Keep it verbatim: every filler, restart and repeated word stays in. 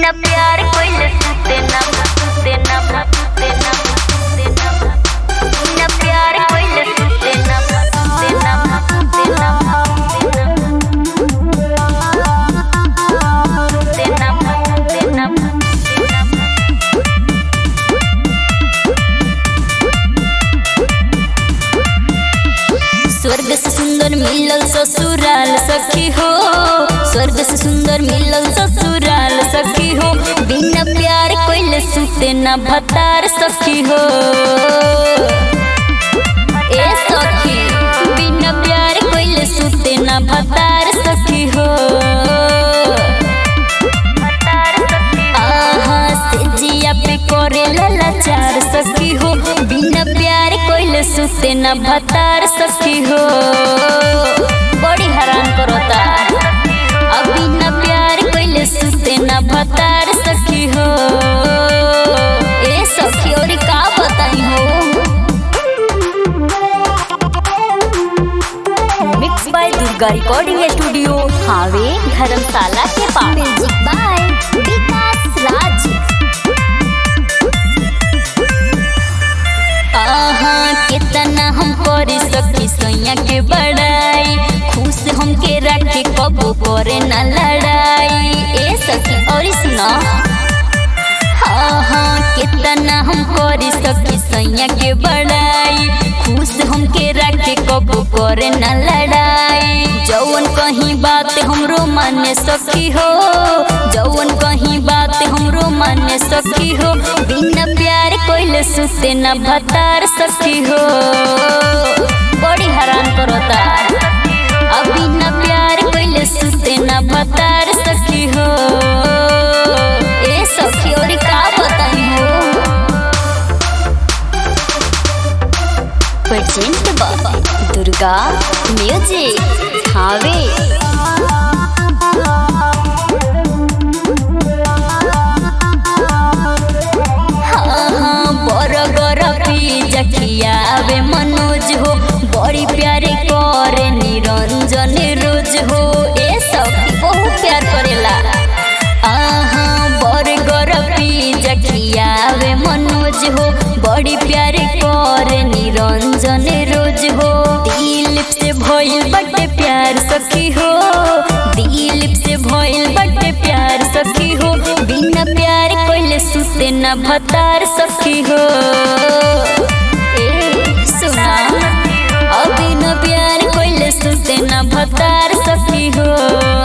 बिना प्यार कोई सुते ना सुते ना सुते ना सुते ना बिना प्यार कोई सुते ना सुते ना सुते ना सुते ना सुते ना स्वर्ग से सुंदर मिलल ससुराल सखी हो, स्वर्ग से सुंदर मिलल ससुराल सखी हो, बिना प्यार कोइले सुते ना भतार सखी हो। ए सखी बिना प्यार कोइले सुते ना भतार सखी हो। आहा से जिया पे करे लाचार सखी हो, बिना प्यार कोइले सुते ना भतार सखी हो। बड़ी हैरान करता अब बिना प्यार कोइले सुते ना भतार सखी हो। ए सखी और का बताई हो। Mix by Durga recording studio हावे धर्मशाला के पास। म्यूजिक बाय विकास राज। आहा कितना हम करे सखी सैया के बड़ाई, खुश हमके रखे कबो करे ना लड़ाई। ए सखी और सुना हाँ कितना हम करे सखी सैया के बड़ाई, खुश हमके रखे कबो करे ना लड़ाई। जौन कहीं बात हमरो माने सखी हो, जौन कहीं बात हमरो माने सखी हो, बिना प्यार कोइले सुते ना भतार सखी हो। बड़ी हैरान करता अब बिना प्यार कोइले सुते ना भतार सखी हो। ए सखी और का बताई हो। प्रेजेंट बाबा दुर्गा म्यूजिक हावे। जखियावे मनोज हो, बड़ी प्यारे करे निरंजन रोज हो। ए सब बहुत प्यार करेला। आहा बरगर पी जखियावे मनोज हो, बड़ी प्यारे करे निरंजन रोज हो। दिलीप से भइल बटे प्यार सखी हो, दिलीप से भइल बटे प्यार सखी हो, बिना प्यार कोइले सुते ना भतार सखी हो। बिना प्यार कोइले सुते ना भतार सखी हो।